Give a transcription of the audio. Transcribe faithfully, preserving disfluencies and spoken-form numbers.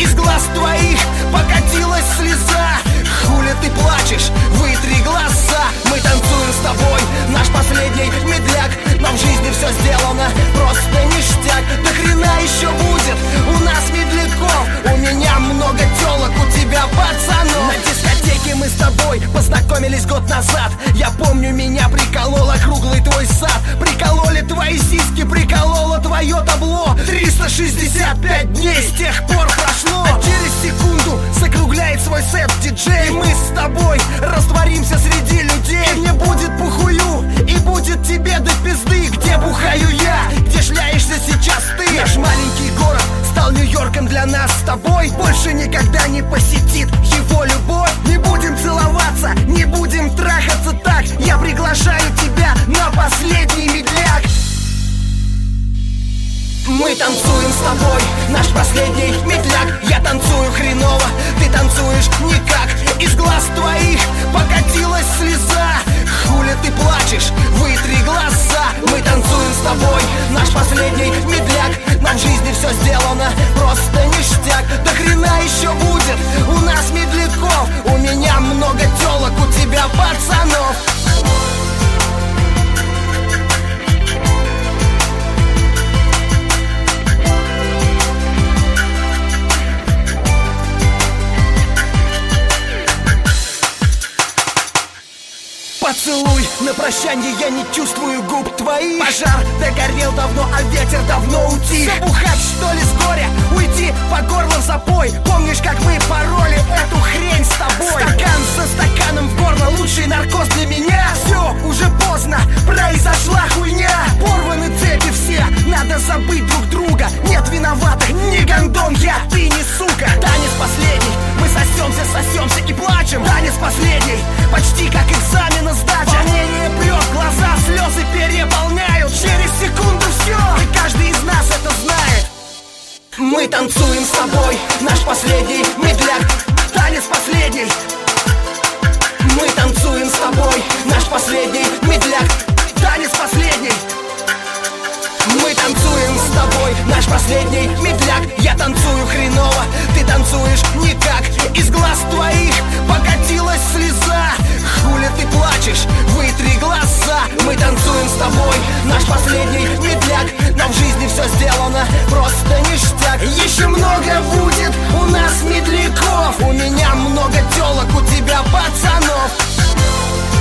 из глаз твоих покатилась слеза. Хули ты плачешь, вытри глаза. Мы танцуем с тобой, наш последний медляк. Нам в жизни все сделано, просто ништяк. До хрена еще будет у нас медляков. У меня много телок, у тебя пацанов. На дискотеке мы с тобой познакомились год назад. Я помню, меня приколола круглый твой сад. Прикололи твои сиськи, прикололо твое табло. Триста шестьдесят пять дней с тех пор прошло. А через секунду закругляет свой сет диджей. Мы с тобой растворимся среди людей. И мне будет похую, и будет тебе до пизды. Где бухаю я, где шляешься сейчас ты? Наш маленький город стал Нью-Йорком для нас с тобой. Больше никогда не посетит его любовь. Не будем целоваться, не будем трахаться так. Я приглашаю тебя на последний медляк. Мы танцуем с тобой, наш последний медляк. Я танцую хреново, ты танцуешь никак. Из глаз твоих покатилась слеза. Хули ты плачешь, вытри глаза. Мы танцуем с тобой, наш последний медляк. Нам в жизни все сделано, просто ништяк. До хрена еще будет у нас медляков. У меня много телок, у тебя пацанов. Поцелуй на прощанье, я не чувствую губ твоих. Пожар догорел давно, а ветер давно утих. Все бухать, что ли, с горя, уйти по горло в запой. Помнишь, как мы пороли эту хрень с тобой? Стакан за стаканом в горло, лучший наркоз для меня. Все, уже поздно, произошла хуйня. Порваны цепи все, надо забыть друг друга. Нет виноватых, не гондон я, ты не сука. Танец последний, мы сосемся, сосемся и плачем. Танец последний, почти как экзамен сдача. Волнение прет, глаза слезы переполняют. Через секунду все, и каждый из нас это знает. Мы танцуем с тобой, наш последний медляк. Танец последний. Мы танцуем с тобой, наш последний медляк. Танец последний. Мы танцуем с тобой, наш последний медляк. Я танцую хреново, ты танцуешь никак. Из глаз твоих покатилась слеза. Хули ты плачешь, вытри глаза. Мы танцуем с тобой, наш последний медляк. Нам в жизни все сделано, просто ништяк. Еще много будет у нас медляков. У меня много телок, у тебя пацанов.